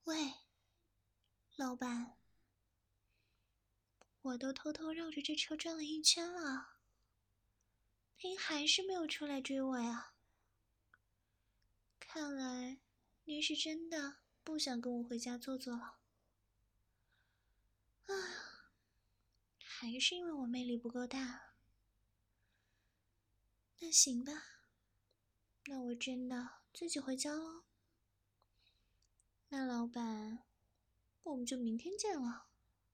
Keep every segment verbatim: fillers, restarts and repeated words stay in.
喂，老板，我都偷偷绕着这车转了一圈了，您还是没有出来追我呀？看来您是真的不想跟我回家坐坐了。啊，还是因为我魅力不够大。那行吧，那我真的自己回家喽。那老板，我们就明天见了。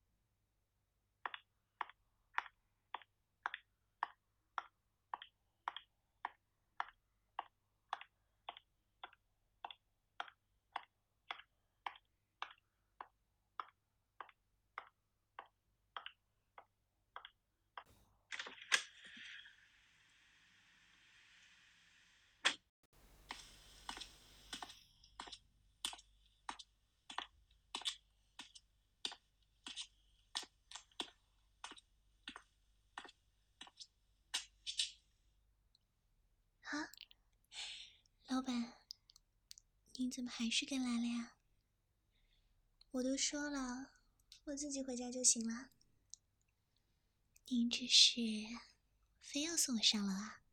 啊，老板，您怎么还是跟来了呀？我都说了，我自己回家就行了。您这是非要送我上楼啊？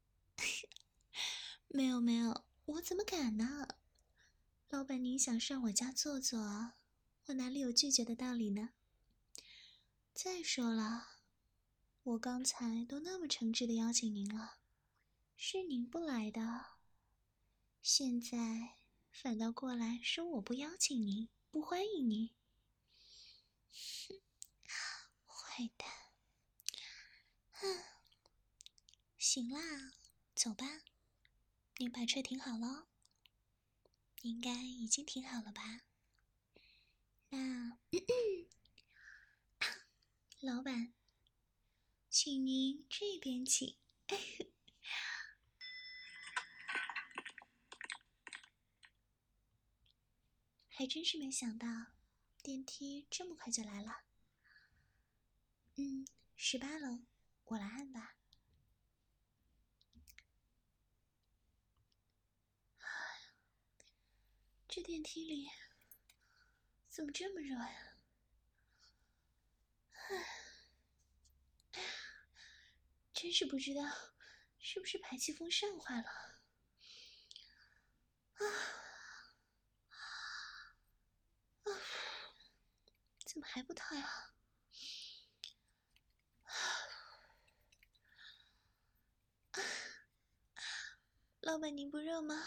没有没有，我怎么敢呢？老板，您想上我家坐坐，我哪里有拒绝的道理呢？再说了，我刚才都那么诚挚的邀请您了，是您不来的，现在反倒过来说我不邀请您，不欢迎您。坏蛋！哼，行啦，走吧，您把车停好了，应该已经停好了吧？那老板，请您这边请。还真是没想到，电梯这么快就来了。嗯，十八楼，我来按吧。这电梯里怎么这么热呀？唉，真是不知道是不是排气风扇坏了。啊啊！怎么还不退啊？啊！老板，您不热吗？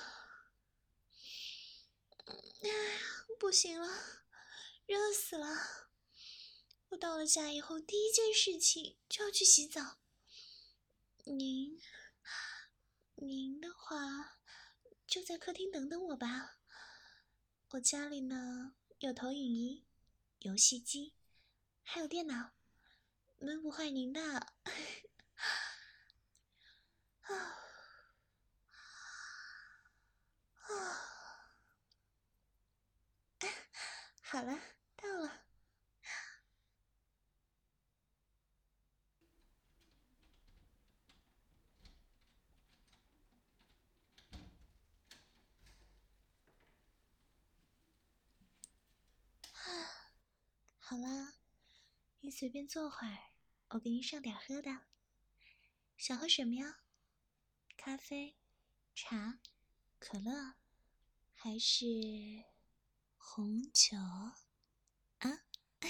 哎呀，不行了，热死了！我到了家以后，第一件事情就要去洗澡。您，您的话，就在客厅等等我吧。我家里呢有投影仪、游戏机，还有电脑，门不坏您的。啊啊！好了，到了。好啦，你随便坐会儿，我给你上点喝的。想喝什么呀？咖啡、茶、可乐，还是红酒啊？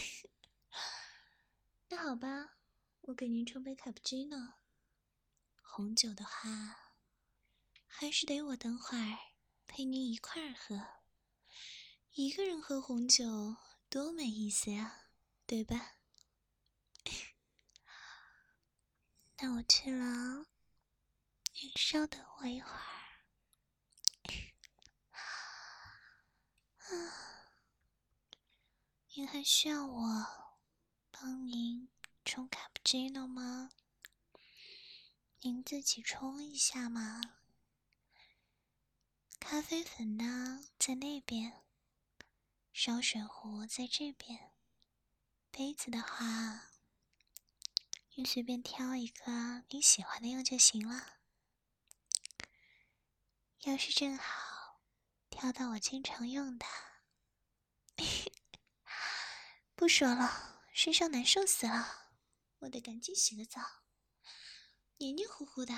那好吧，我给您冲杯卡布奇诺。红酒的话，还是得我等会儿陪您一块儿喝。一个人喝红酒多没意思呀，对吧？那我去了哦，您稍等我一会儿。啊，您还需要我帮您冲卡布奇诺吗？您自己冲一下嘛。咖啡粉呢，在那边。烧水壶在这边。杯子的话，你随便挑一个你喜欢的用就行了。要是正好挑到我经常用的， 不说了，身上难受死了，我得赶紧洗个澡，黏黏糊糊的。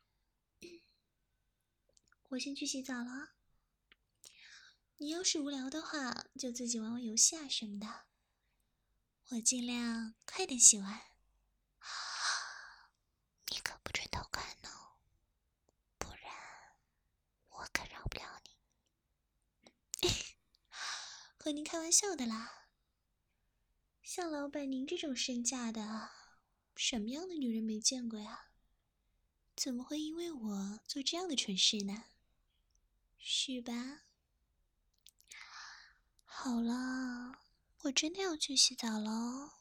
我先去洗澡了，你要是无聊的话，就自己玩玩游戏啊什么的，我尽量快点洗完。你可不准偷看哦，不然我可饶不了你。和您开玩笑的啦，像老板您这种身价的，什么样的女人没见过呀？怎么会因为我做这样的蠢事呢？是吧？好了，我真的要去洗澡喽。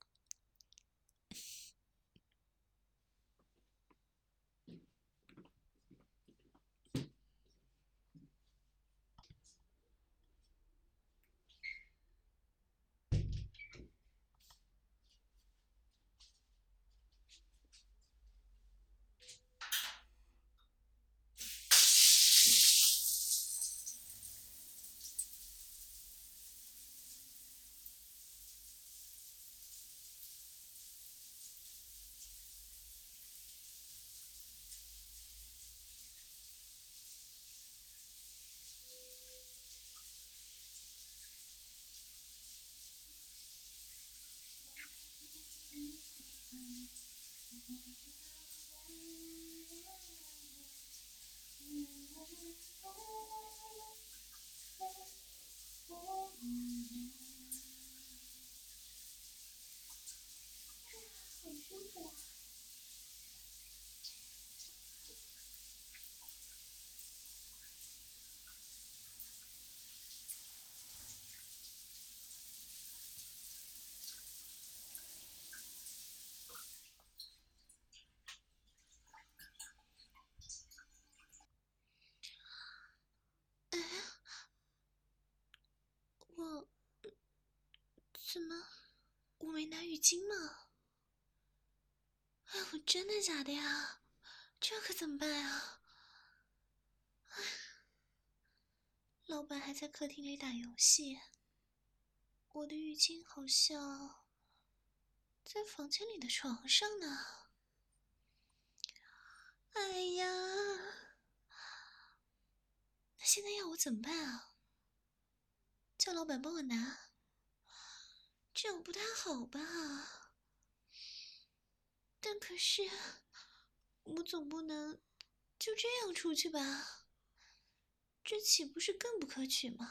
哎，我怎么我没拿浴巾吗？哎，我真的假的呀？这可怎么办啊？哎，老板还在客厅里打游戏，我的浴巾好像在房间里的床上呢。哎呀，那现在要我怎么办啊？叫老板帮我拿？这样不太好吧？但可是我总不能就这样出去吧？这岂不是更不可取吗？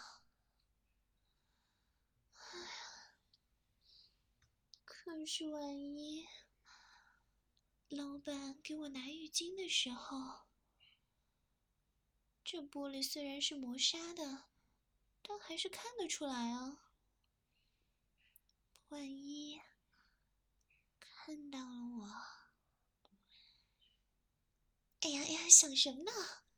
哎呀，可是万一老板给我拿浴巾的时候，这玻璃虽然是磨砂的，但还是看得出来啊。万一看到了我，哎呀哎呀，想什么呢？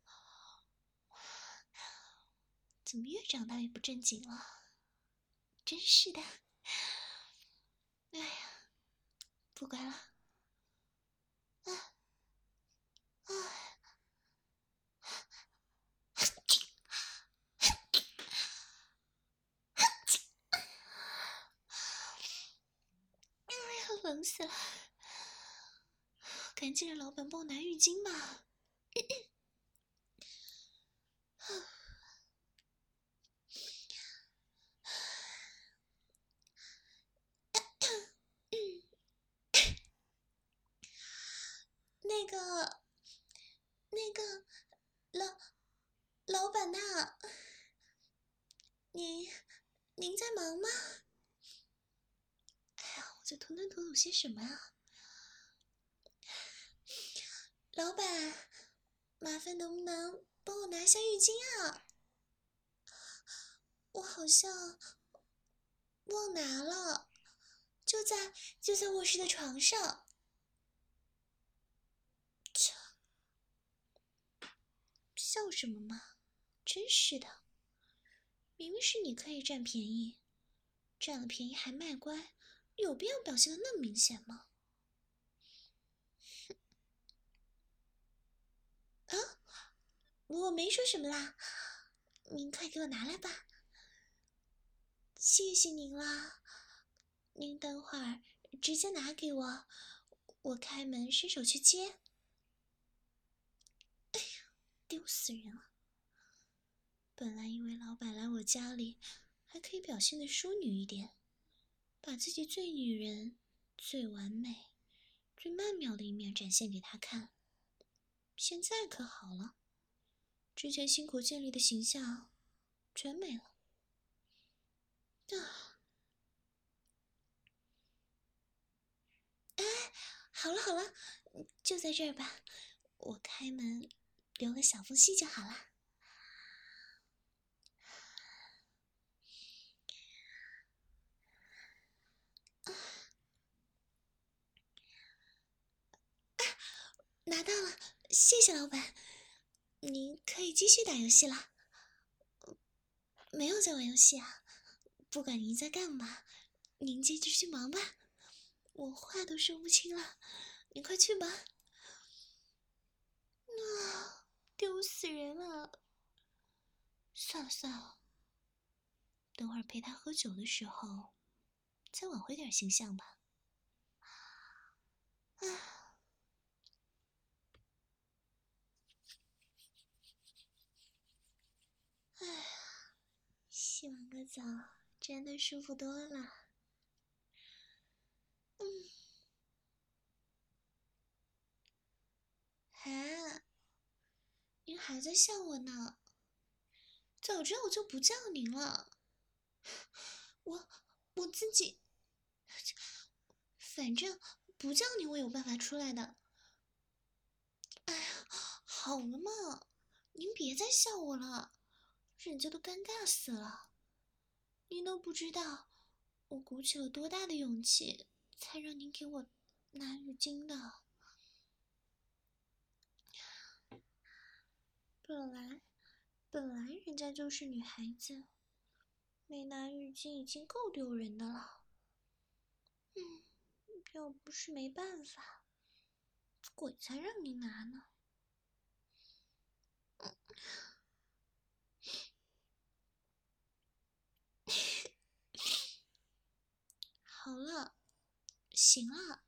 怎么越长大越不正经了？真是的。哎呀，不管了。啊啊！哎呀，冷死了！赶紧让老板帮我拿浴巾吧。那个，那个，老老板呐，您您在忙吗？哎呀，我在吞吞吐吐些什么啊？老板，麻烦能不能帮我拿下浴巾啊？我好像忘拿了，就在就在卧室的床上。切，笑什么嘛？真是的，明明是你可以占便宜，占了便宜还卖乖，有必要表现的那么明显吗？啊，我没说什么啦，您快给我拿来吧。谢谢您啦， 您等会儿直接拿给我，我开门伸手去接。哎呀，丢死人了！本来以为老板来我家里还可以表现得淑女一点，把自己最女人、最完美、最曼妙的一面展现给他看。现在可好了，之前辛苦建立的形象全没了。啊！哎，好了好了，就在这儿吧，我开门留个小缝隙就好了。拿到了，谢谢老板，您可以继续打游戏了。没有在玩游戏啊，不管您在干嘛，您继续去忙吧，我话都说不清了，你快去吧。啊，丢死人了！算了算了，等会儿陪他喝酒的时候，再挽回点形象吧。唉。哎呀，洗完个澡真的舒服多了。嗯，哎，您还在笑我呢？早知道我就不叫您了。我我自己，反正不叫您我有办法出来的。哎呀，好了嘛，您别再笑我了，人家都尴尬死了。您都不知道我鼓起了多大的勇气，才让您给我拿浴巾的。本来本来人家就是女孩子，没拿浴巾已经够丢人的了。嗯，要不是没办法，鬼才让您拿呢。嗯好了，行了，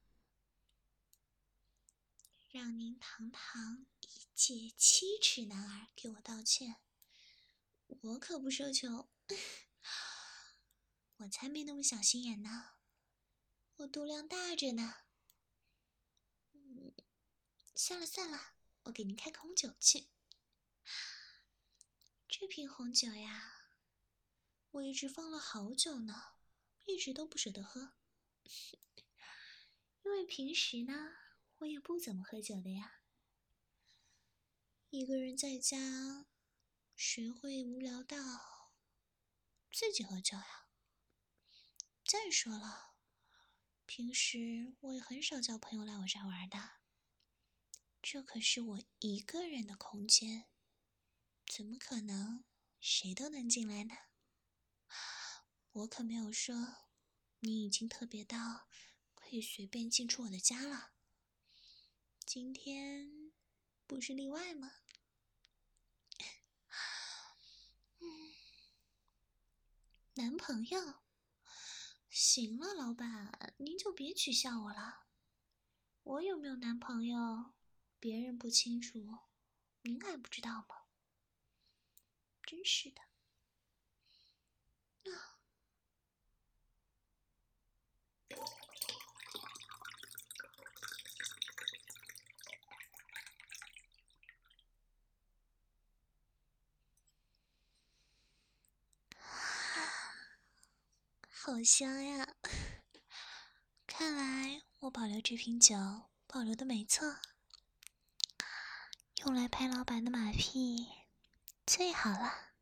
让您堂堂一介七尺男儿给我道歉，我可不奢求。我才没那么小心眼呢，我度量大着呢。嗯，算了算了，我给您开个红酒去。这瓶红酒呀，我一直放了好久呢，一直都不舍得喝。因为平时呢，我也不怎么喝酒的呀。一个人在家，谁会无聊到自己喝酒呀？再说了，平时我也很少叫朋友来我这儿玩的，这可是我一个人的空间，怎么可能谁都能进来呢？我可没有说你已经特别到可以随便进出我的家了，今天不是例外吗？嗯，男朋友？行了，老板，您就别取笑我了。我有没有男朋友，别人不清楚，您还不知道吗？真是的。啊，好香呀！看来我保留这瓶酒保留的没错，用来拍老板的马屁最好了。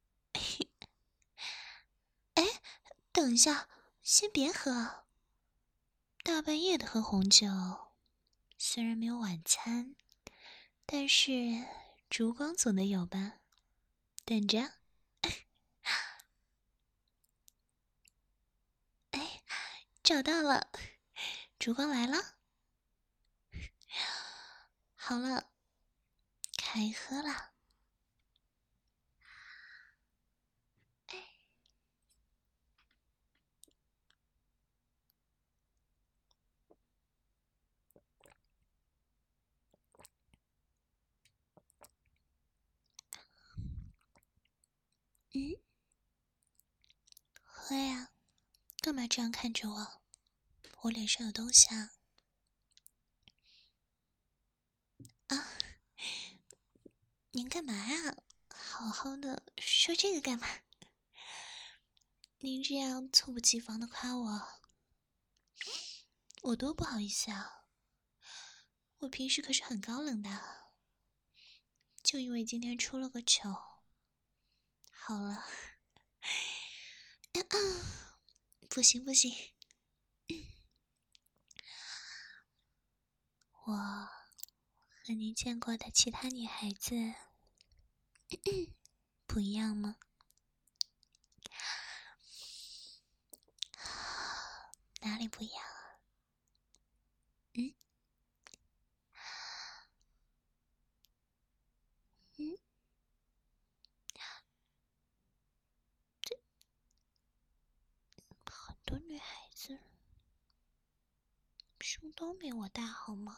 哎，等一下，先别喝。大半夜的喝红酒，虽然没有晚餐，但是烛光总得有吧？等着。哎，找到了，烛光来了。好了，开喝了。哎， 嗯，喝呀，干嘛这样看着我？我脸上有东西啊？啊，您干嘛呀？好好的说这个干嘛？您这样猝不及防的夸我，我多不好意思啊！我平时可是很高冷的，就因为今天出了个糗。好了，不行不行，我和您见过的其他女孩子不一样吗？哪里不一样啊？嗯嗯，很多女孩子胸都没我大好吗？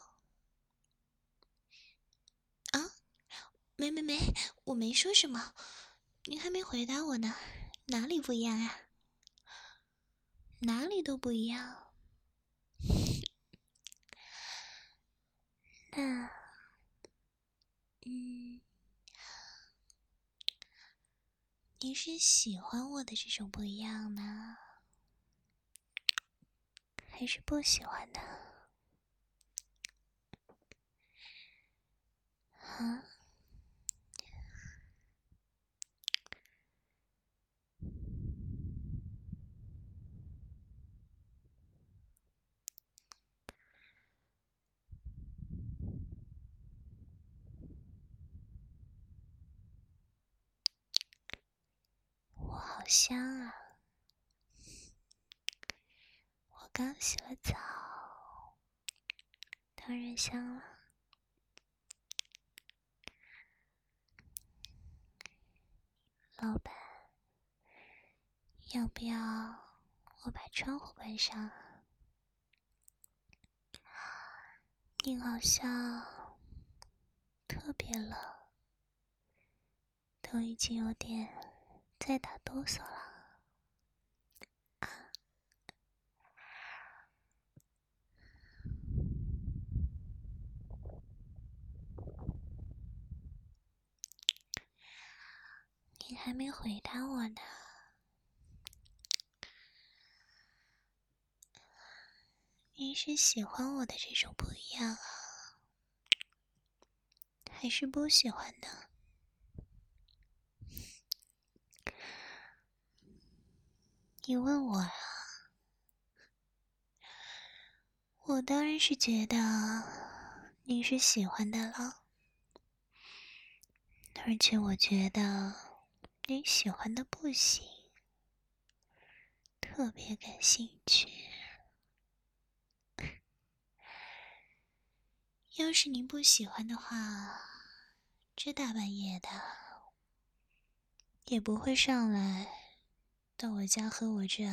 啊，没没没，我没说什么，您还没回答我呢，哪里不一样呀？哪里都不一样。那，嗯，您是喜欢我的这种不一样呢，还是不喜欢呢？啊？我好香啊！我刚洗了澡，当然香了。老板，要不要我把窗户关上？您好像特别冷，都已经有点在打哆嗦了。你还没回答我呢，你是喜欢我的这种不一样啊，还是不喜欢呢？你问我啊，我当然是觉得你是喜欢的了，而且我觉得你喜欢的不行，特别感兴趣。要是您不喜欢的话，这大半夜的也不会上来到我家喝我这……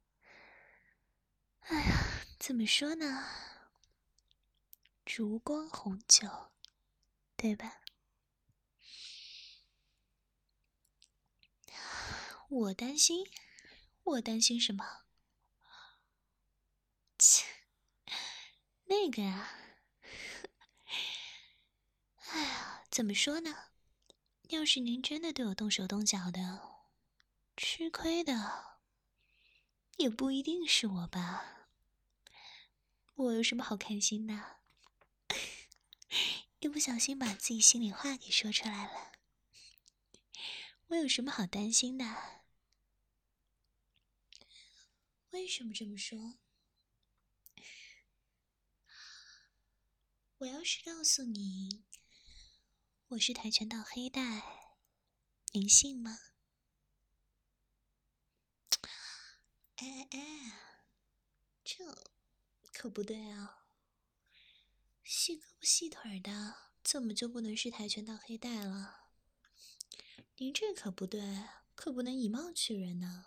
哎呀，怎么说呢？烛光红酒，对吧？我担心，我担心什么？切，那个啊，哎呀，怎么说呢？要是您真的对我动手动脚的，吃亏的也不一定是我吧？我有什么好开心的？一不小心把自己心里话给说出来了。我有什么好担心的？为什么这么说？我要是告诉你，我是跆拳道黑带，您信吗？哎哎哎，这可不对啊！细胳膊细腿的，怎么就不能是跆拳道黑带了？您这可不对，可不能以貌取人呢。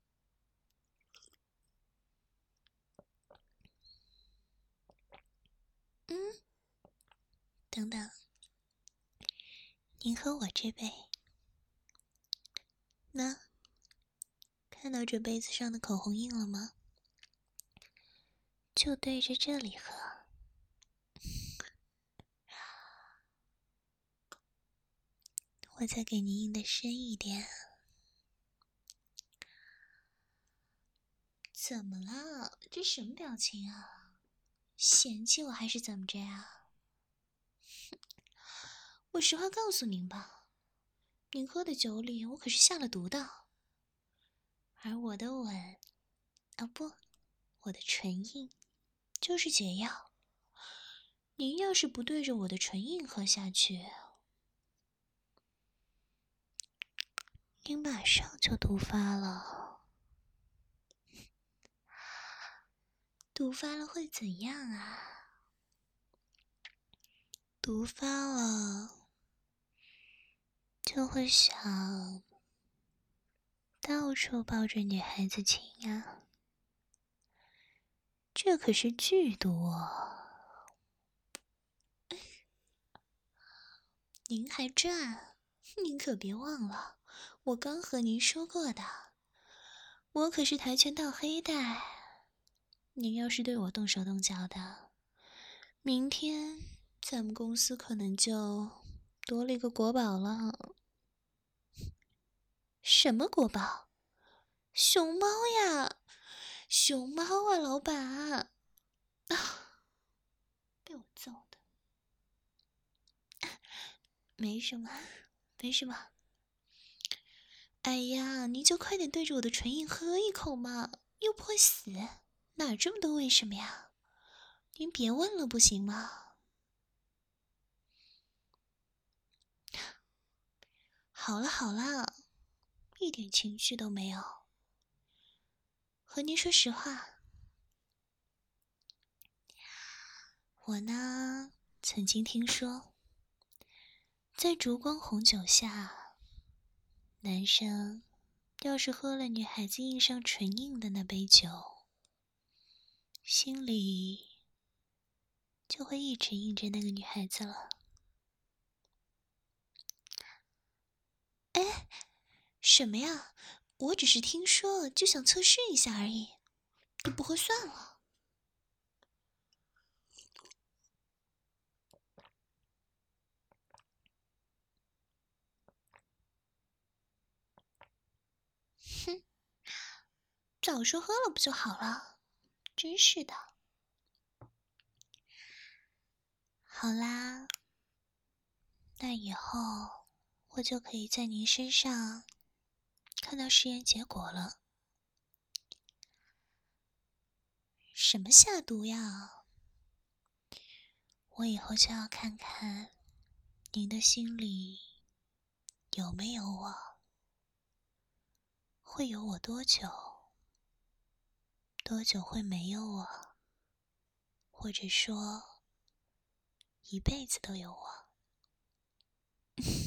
嗯，等等，您喝我这杯， 那看到这杯子上的口红印了吗？就对着这里喝。我再给你印的深一点。怎么了？这什么表情啊？嫌弃我还是怎么着呀？我实话告诉您吧，您喝的酒里我可是下了毒的，而我的吻，啊不，我的唇印就是解药。您要是不对着我的唇印喝下去，您马上就毒发了。毒发了会怎样啊？毒发了就会想到处抱着女孩子亲啊，这可是剧毒哦。您还赚？您可别忘了，我刚和您说过的，我可是跆拳道黑带。您要是对我动手动脚的，明天咱们公司可能就多了一个国宝了。什么国宝？熊猫呀，熊猫啊，老板啊，被我揍的。没什么，没什么。哎呀，你就快点对着我的唇印喝一口嘛，又不会死，哪这么多为什么呀？您别问了，不行吗？好了好了，一点情绪都没有。和您说实话，我呢，曾经听说，在烛光红酒下，男生要是喝了女孩子印上唇印的那杯酒，心里就会一直印着那个女孩子了。哎，什么呀？我只是听说，就想测试一下而已。你不喝算了。哼，早说喝了不就好了？真是的。好啦，那以后我就可以在您身上看到实验结果了。什么下毒呀？我以后就要看看您的心里有没有我，会有我多久，多久会没有我，或者说一辈子都有我。